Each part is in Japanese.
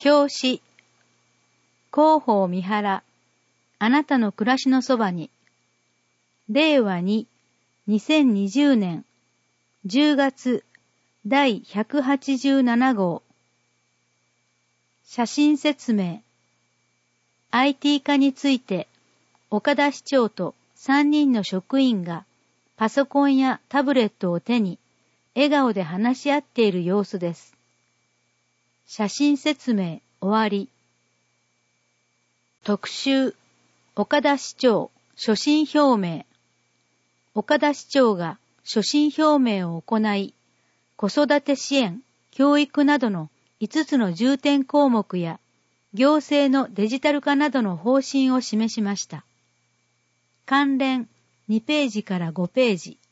表紙、広報三原、あなたの暮らしのそばに、令和2、2020年10月第187号。写真説明。IT 化について、岡田市長と3人の職員がパソコンやタブレットを手に笑顔で話し合っている様子です。写真説明終わり。特集、岡田市長所信表明。岡田市長が所信表明を行い、子育て支援、教育などの5つの重点項目や行政のデジタル化などの方針を示しました。関連2ページから5ページ。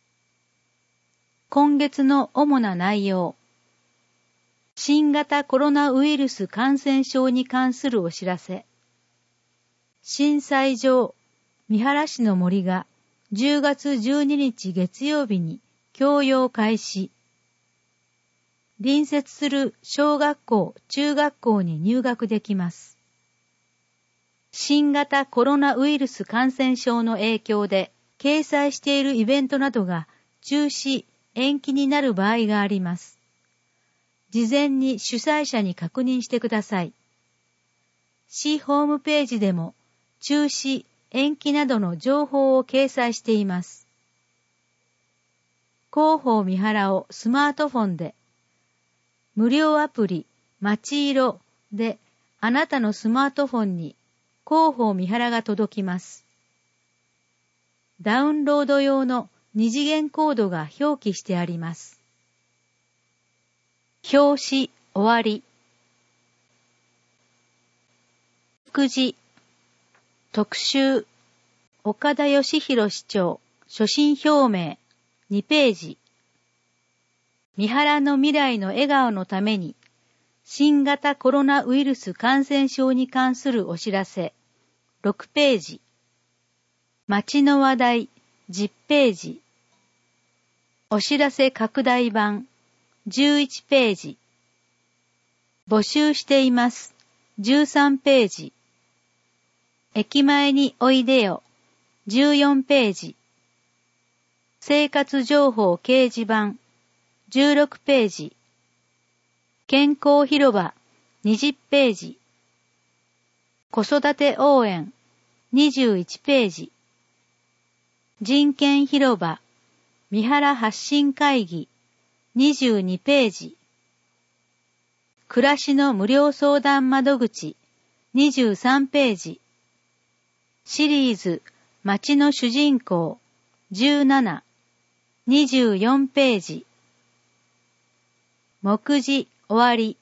今月の主な内容。新型コロナウイルス感染症に関するお知らせ。震災上、三原市の森が10月12日月曜日に供用開始。隣接する小学校、中学校に入学できます。新型コロナウイルス感染症の影響で掲載しているイベントなどが中止、延期になる場合があります。事前に主催者に確認してください。市ホームページでも中止、延期などの情報を掲載しています。広報三原をスマートフォンで、無料アプリまちいろであなたのスマートフォンに広報三原が届きます。ダウンロード用の二次元コードが表記してあります。表紙終わり。副次、特集、岡田義弘市長所信表明2ページ。三原の未来の笑顔のために新型コロナウイルス感染症に関するお知らせ6ページ。街の話題10ページ。お知らせ拡大版11ページ。募集しています13ページ。駅前においでよ14ページ。生活情報掲示板16ページ。健康広場20ページ。子育て応援21ページ。人権広場三原発信会議22ページ。暮らしの無料相談窓口23ページ。シリーズ街の主人公17、24ページ。目次終わり。